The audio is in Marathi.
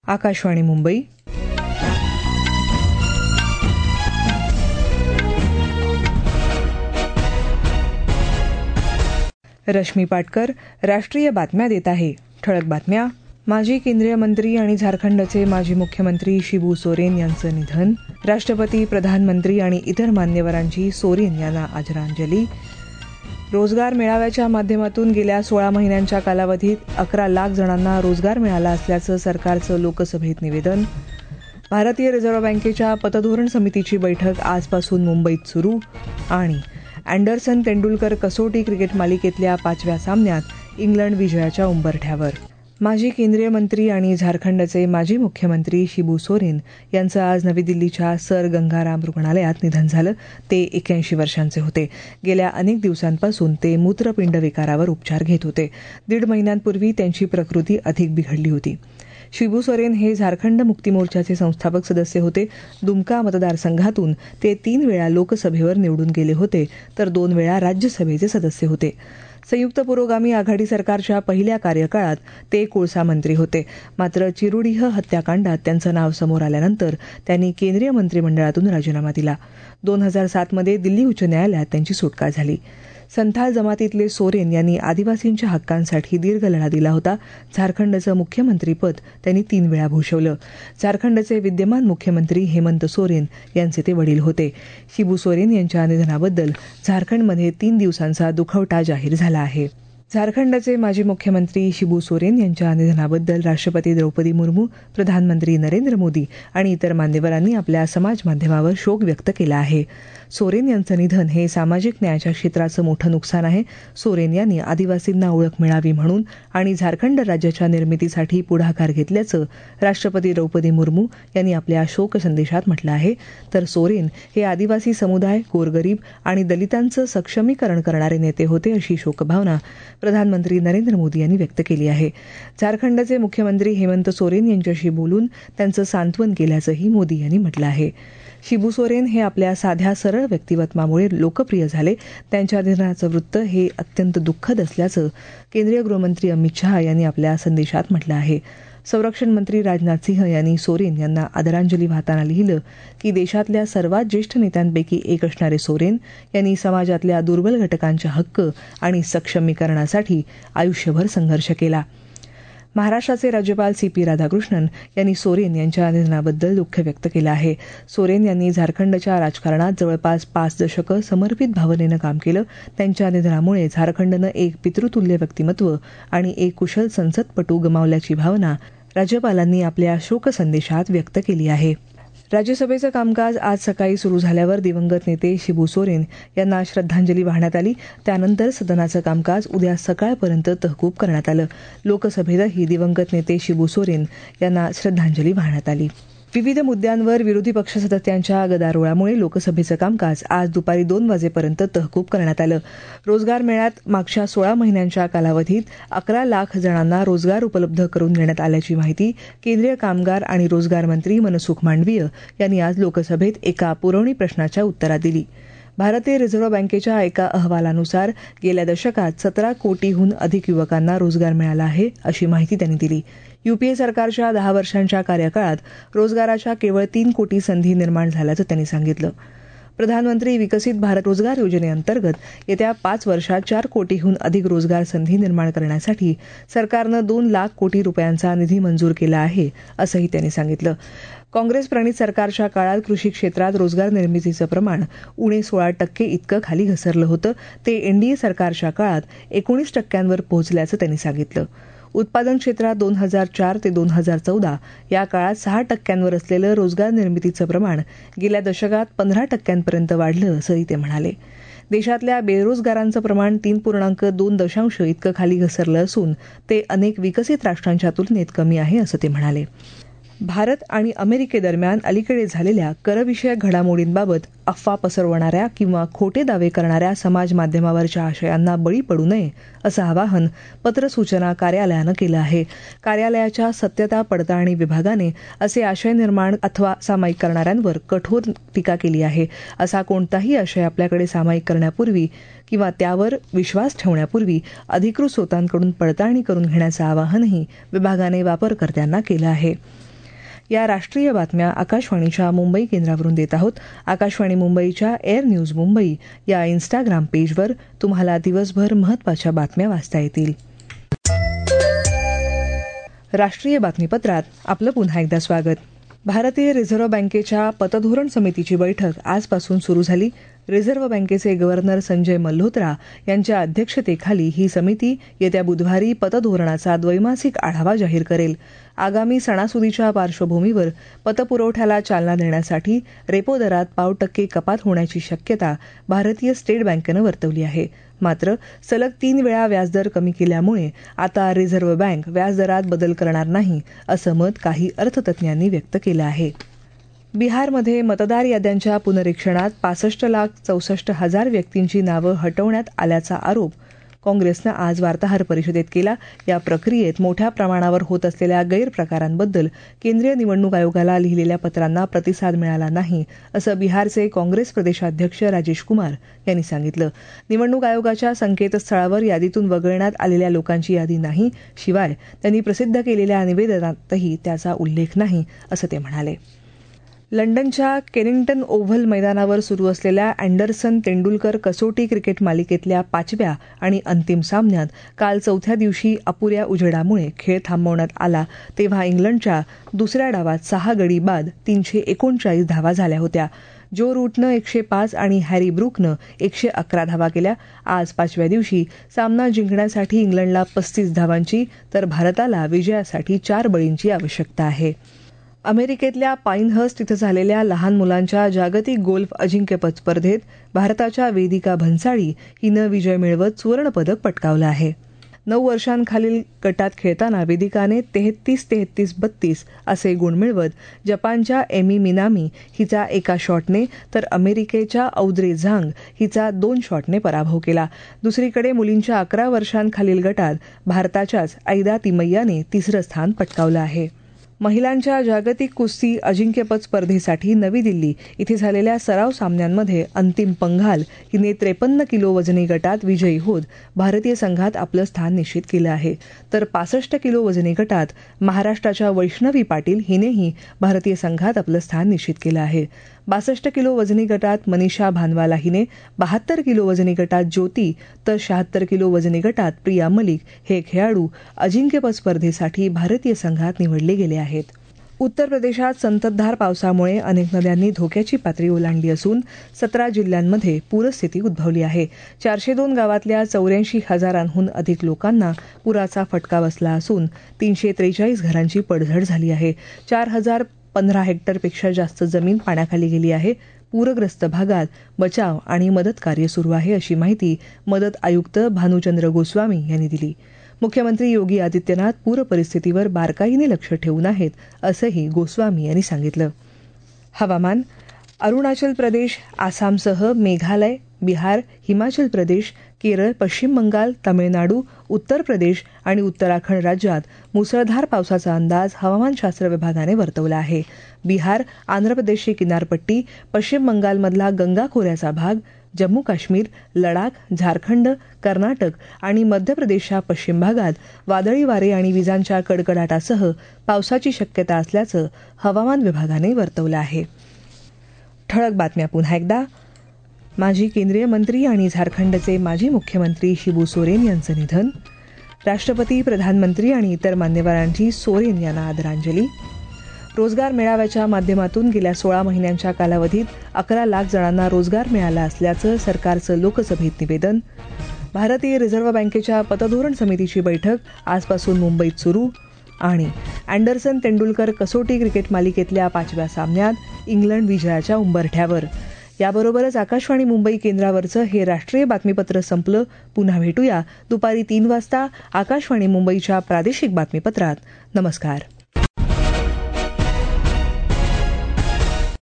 आकाशवाणी मुंबई. रश्मी पाटकर राष्ट्रीय बातम्या देत आहे. ठळक बातम्या. माजी केंद्रीय मंत्री आणि झारखंडचे माजी मुख्यमंत्री शिबू सोरेन यांचं निधन. राष्ट्रपती, प्रधानमंत्री आणि इतर मान्यवरांची सोरेन यांना आदरांजली. रोजगार मेळाव्याच्या माध्यमातून गेल्या 16 महिन्यांच्या कालावधीत 11 लाख जणांना रोजगार मिळाला असल्याचं सरकारचं लोकसभेत निवेदन. भारतीय रिझर्व्ह बँकेच्या पतधोरण समितीची बैठक आजपासून मुंबईत सुरू. आणि अँडरसन तेंडुलकर कसोटी क्रिकेट मालिकेतल्या 5व्या सामन्यात इंग्लंड विजयाच्या उंबरठ्यावर. माजी केंद्रीय मंत्री आणि झारखंडचे माजी मुख्यमंत्री शिबू सोरेन यांचं आज नवी दिल्लीच्या सर गंगाराम रुग्णालयात निधन झालं. ते 81 वर्षांचे होते. गेल्या अनेक दिवसांपासून ते मूत्रपिंड विकारावर उपचार घेत होते. 1.5 महिन्यांपूर्वी त्यांची प्रकृती अधिक बिघडली होती. शिबू सोरेन हे झारखंड मुक्ती मोर्चाचे संस्थापक सदस्य होते. दुमका मतदारसंघातून ते 3 वेळा लोकसभेवर निवडून गेले होते, तर 2 वेळा राज्यसभेचे सदस्य होते. संयुक्त पुरोगामी आघाडी सरकारच्या पहिल्या कार्यकाळात ते कोळसा मंत्री होते. मात्र चिरुडीह हत्याकांडात त्यांचं नाव समोर आल्यानंतर त्यांनी केंद्रीय मंत्रिमंडळातून राजीनामा दिला. 2007 मध्ये दिल्ली उच्च न्यायालयात त्यांची सुटका झाली. संथाल जमातीतले सोरेन यांनी आदिवासींच्या हक्कांसाठी दीर्घ लढा दिला होता. झारखंडचं मुख्यमंत्रीपद त्यांनी 3 वेळा भूषवलं. झारखंडचे विद्यमान मुख्यमंत्री हेमंत सोरेन यांचे ते वडील होते. शिबू सोरेन यांच्या निधनाबद्दल झारखंडमध्ये 3 दिवसांचा दुखवटा जाहीर झाला आहे. झारखंडचे माजी मुख्यमंत्री शिबू सोरेन यांच्या निधनाबद्दल राष्ट्रपती द्रौपदी मुर्मू, प्रधानमंत्री नरेंद्र मोदी आणि इतर मान्यवरांनी आपल्या समाज माध्यमावर शोक व्यक्त केला आहे. सोरेन यांचं निधन हे सामाजिक न्यायाच्या क्षेत्राचं मोठं नुकसान आहे. सोरेन यांनी आदिवासींना ओळख मिळावी म्हणून आणि झारखंड राज्याच्या निर्मितीसाठी पुढाकार घेतल्याचं राष्ट्रपती द्रौपदी मुर्मू यांनी आपल्या शोक संदेशात म्हटलं आहे. तर सोरेन हे आदिवासी समुदाय, गोरगरीब आणि दलितांचं सक्षमीकरण करणारे नेते होते, अशी शोकभावना प्रधानमंत्री नरेंद्र मोदी यांनी व्यक्त केली आहे. झारखंडचे मुख्यमंत्री हेमंत सोरेन यांच्याशी बोलून त्यांचं सांत्वन केल्याचंही मोदी यांनी म्हटलं आहे. शिबू सोरेन हे आपल्या साध्या सरळ व्यक्तिमत्वामुळे लोकप्रिय झाले. त्यांच्या निधनाचं वृत्त हे अत्यंत दुःखद असल्याचं केंद्रीय गृहमंत्री अमित शहा यांनी आपल्या संदेशात म्हटलं आहे. संरक्षण मंत्री राजनाथ सिंह यांनी सोरेन यांना आदरांजली वाहताना लिहिलं की देशातल्या सर्वात ज्येष्ठ नेत्यांपैकी एक असणारे सोरेन यांनी समाजातल्या दुर्बल घटकांच्या हक्क आणि सक्षमीकरणासाठी आयुष्यभर संघर्ष केला. महाराष्ट्राचे राज्यपाल CP राधाकृष्णन यांनी सोरेन यांच्या निधनाबद्दल दुःख व्यक्त केलं आहे. सोरेन यांनी झारखंडच्या राजकारणात जवळपास 5 दशकं समर्पित भावनेनं काम केलं. त्यांच्या निधनामुळे झारखंडनं एक पितृतुल्य व्यक्तिमत्व आणि एक कुशल संसदपटू गमावल्याची भावना राज्यपालांनी आपल्या शोक संदेशात व्यक्त केली आहे. राज्यसभेचं कामकाज आज सकाळी सुरू झाल्यावर दिवंगत नेते शिबू सोरेन यांना श्रद्धांजली वाहण्यात आली. त्यानंतर सदनाचं कामकाज उद्या सकाळपर्यंत तहकूब करण्यात आलं. लोकसभेतही दिवंगत नेते शिबू सोरेन यांना श्रद्धांजली वाहण्यात आली. विविध मुद्द्यांवर विरोधी पक्ष सदस्यांच्या गदारोळामुळे लोकसभेचं कामकाज आज दुपारी 2 वाजेपर्यंत तहकूब करण्यात आलं. रोजगार मेळ्यात मागच्या 16 महिन्यांच्या कालावधीत 11 लाख जणांना रोजगार उपलब्ध करून देण्यात आल्याची माहिती केंद्रीय कामगार आणि रोजगार मंत्री मनसुख मांडवीय यांनी आज लोकसभेत एका पुरवणी प्रश्नाच्या उत्तरात दिली. भारतीय रिझर्व्ह बँकेच्या एका अहवालानुसार गेल्या दशकात 17 कोटीहून अधिक युवकांना रोजगार मिळाला आहे, अशी माहिती त्यांनी दिली. UPA सरकारच्या 10 वर्षांच्या कार्यकाळात रोजगाराच्या केवळ 3 कोटी संधी निर्माण झाल्याचं त्यांनी सांगितलं. प्रधानमंत्री विकसित भारत रोजगार योजनेअंतर्गत येत्या 5 वर्षात 4 कोटीहून अधिक रोजगार संधी निर्माण करण्यासाठी सरकारनं 2 लाख कोटी रुपयांचा निधी मंजूर केला आहे, असंही त्यांनी सांगितलं. काँग्रेस प्रणित सरकारच्या काळात कृषी क्षेत्रात रोजगार निर्मितीचं प्रमाण उणे 16% इतकं खाली घसरलं होतं. ते NDA सरकारच्या काळात 19% पोहोचल्याचं त्यांनी सांगितलं. उत्पादन क्षेत्रात 2004 ते 2014 या काळात 6% असलेलं रोजगार निर्मितीचं प्रमाण गेल्या दशकात 15% वाढलं, असंही ते म्हणाले. देशातल्या बेरोजगारांचं प्रमाण 3.2 इतकं खाली घसरलं असून ते अनेक विकसित राष्ट्रांच्या तुलनेत कमी आहे, असं ते म्हणाले. भारत आणि अमेरिकेदरम्यान अलीकडे झालेल्या करविषयक घडामोडींबाबत अफवा पसरवणाऱ्या किंवा खोटे दावे करणाऱ्या समाज माध्यमावरच्या आशयांना बळी पडू नये, असं आवाहन पत्र सूचना कार्यालयानं केलं आहे. कार्यालयाच्या सत्यता पडताळणी विभागाने असे आशय निर्माण अथवा सामायिक करणाऱ्यांवर कठोर टीका केली आहे. असा कोणताही आशय आपल्याकडे सामायिक करण्यापूर्वी किंवा त्यावर विश्वास ठेवण्यापूर्वी अधिकृत स्रोतांकडून पडताळणी करून घेण्याचं आवाहनही विभागाने वापरकर्त्यांना केलं आहे. या राष्ट्रीय बातम्या आकाशवाणीच्या मुंबई केंद्रावरून देत आहोत. आकाशवाणी मुंबईच्या एअर न्यूज मुंबई या इंस्टाग्राम पेजवर तुम्हाला दिवसभर महत्त्वाच्या बातम्या वाचता येतील. राष्ट्रीय बातमीपत्रात आपलं पुन्हा एकदा स्वागत. भारतीय रिझर्व्ह बँकेच्या पतधोरण समितीची बैठक आजपासून सुरू झाली. रिझर्व्ह बँकेचे गव्हर्नर संजय मल्होत्रा यांच्या अध्यक्षतेखाली ही समिती येत्या बुधवारी पतधोरणाचा द्वैमासिक आढावा जाहीर करेल. आगामी सणासुदीच्या पार्श्वभूमीवर पतपुरवठ्याला चालना देण्यासाठी रेपो दरात 0.5% कपात होण्याची शक्यता भारतीय स्टेट बँकेनं वर्तवली आहे. मात्र सलग 3 वेळा व्याजदर कमी केल्यामुळे आता रिझर्व्ह बँक व्याजदरात बदल करणार नाही, असं मत काही अर्थतज्ज्ञांनी व्यक्त केलं आहे. बिहारमध्ये मतदार याद्यांच्या पुनरीक्षणात 65,64,000 व्यक्तींची नावं हटवण्यात आल्याचा आरोप काँग्रेसनं आज वार्ताहर परिषदेत केला. या प्रक्रियेत मोठ्या प्रमाणावर होत असलेल्या गैरप्रकारांबद्दल केंद्रीय निवडणूक आयोगाला लिहिलेल्या पत्रांना प्रतिसाद मिळाला नाही, असं बिहारचे काँग्रेस प्रदेशाध्यक्ष राजेश कुमार यांनी सांगितलं. निवडणूक आयोगाच्या संकेतस्थळावर यादीतून वगळण्यात आलेल्या लोकांची यादी नाही, शिवाय त्यांनी प्रसिद्ध केलेल्या निवेदनातही त्याचा उल्लेख नाही, असं ते म्हणाले. लंडनच्या केनिंग्टन ओव्हल मैदानावर सुरू असलेल्या अँडरसन तेंडुलकर कसोटी क्रिकेट मालिकेतल्या 5व्या आणि अंतिम सामन्यात काल 4थ्या दिवशी अपुऱ्या उजेडामुळे खेळ थांबवण्यात आला, तेव्हा इंग्लंडच्या दुसऱ्या डावात 6 गडी बाद 339 धावा झाल्या होत्या. जो रूटनं 105 आणि हॅरी ब्रूकनं 111 धावा केल्या. आज 5व्या दिवशी सामना जिंकण्यासाठी इंग्लंडला 35 धावांची तर भारताला विजयासाठी 4 बळींची आवश्यकता आहे. अमेरिकेतल्या पाईनहर्स्ट इथं झालेल्या लहान मुलांच्या जागतिक गोल्फ अजिंक्यपद स्पर्धेत भारताच्या वेदिका भन्साळी हिनं विजय मिळवत सुवर्णपदक पटकावलं आहे. 9 वर्षांखालील गटात खेळताना वेदिकाने 33-33-32 असे गुण मिळवत जपानच्या एमी मिनामी हिचा एका शॉटने तर अमेरिकेच्या औद्रे झांग हिचा 2 शॉटने पराभव केला. दुसरीकडे मुलींच्या 11 वर्षांखालील गटात भारताच्याच ऐदा तिमय्याने 3रं स्थान पटकावलं आहे. महिलांच्या जागतिक कुस्ती अजिंक्यपद स्पर्धेसाठी नवी दिल्ली इथे झालेल्या सराव सामन्यांमध्ये अंतिम पंघाल हिने 53 किलो वजनी गटात विजयी होत भारतीय संघात आपलं स्थान निश्चित केलं आहे. तर 65 किलो वजनी गटात महाराष्ट्राच्या वैष्णवी पाटील हिनेही भारतीय संघात आपलं स्थान निश्चित केलं आहे. 62 किलो वजनी गटात मनीषा भानवाला हिने, 72 किलो वजनी गटात ज्योती तर 76 किलो वजनी गटात प्रिया मलिक हे खेळाडू अजिंक्यपद स्पर्धेसाठी भारतीय संघात निवडले गेले आहेत. उत्तर प्रदेशात संततधार पावसामुळे अनेक नद्यांनी धोक्याची पातळी ओलांडली असून 17 जिल्ह्यांमध्ये पूरस्थिती उद्भवली आहे. 402 गावातल्या 84,000हून अधिक लोकांना पुराचा फटका बसला असून 343 घरांची पडझड झाली आहे. 4,015 हेक्टरपेक्षा जास्त जमीन पाण्याखाली गेली आहे. पूरग्रस्त भागात बचाव आणि मदत कार्य सुरू आहे, अशी माहिती मदत आयुक्त भानुचंद्र गोस्वामी यांनी दिली. मुख्यमंत्री योगी आदित्यनाथ पूर परिस्थितीवर बारकाईने लक्ष ठेवून आहेत, असंही गोस्वामी यांनी सांगितलं. हवामान. अरुणाचल प्रदेश, आसामसह मेघालय, बिहार, हिमाचल प्रदेश, केरळ, पश्चिम बंगाल, तामिळनाडू, उत्तर प्रदेश आणि उत्तराखंड राज्यात मुसळधार पावसाचा अंदाज हवामानशास्त्र विभागाने वर्तवला आहे. बिहार, आंध्र प्रदेशची किनारपट्टी, पश्चिम बंगालमधला गंगा खोऱ्याचा भाग, जम्मू काश्मीर, लडाख, झारखंड, कर्नाटक आणि मध्य प्रदेशच्या पश्चिम भागात वादळी वारे आणि विजांच्या कडकडाटासह पावसाची शक्यता असल्याचं हवामान विभागाने वर्तवलं आहे. ठळक बातम्या पुन्हा एकदा. माजी केंद्रीय मंत्री आणि झारखंडचे माजी मुख्यमंत्री शिबू सोरेन यांचं निधन. राष्ट्रपती, प्रधानमंत्री आणि इतर मान्यवरांची सोरेन यांना आदरांजली. रोजगार मेळाव्याच्या माध्यमातून गेल्या 16 महिन्यांच्या कालावधीत 11 लाख जणांना रोजगार मिळाला असल्याचं सरकारचं लोकसभेत निवेदन. भारतीय रिझर्व्ह बँकेच्या पतधोरण समितीची बैठक आजपासून मुंबईत सुरू. आणि अँडरसन तेंडुलकर कसोटी क्रिकेट मालिकेतल्या 5व्या सामन्यात इंग्लंड विजयाच्या उंबरठ्यावर. याबरोबरच आकाशवाणी मुंबई केंद्रावरचं हे राष्ट्रीय बातमीपत्र संपलं. पुन्हा भेटूया दुपारी 3 वाजता आकाशवाणी मुंबईच्या प्रादेशिक बातमीपत्रात. नमस्कार.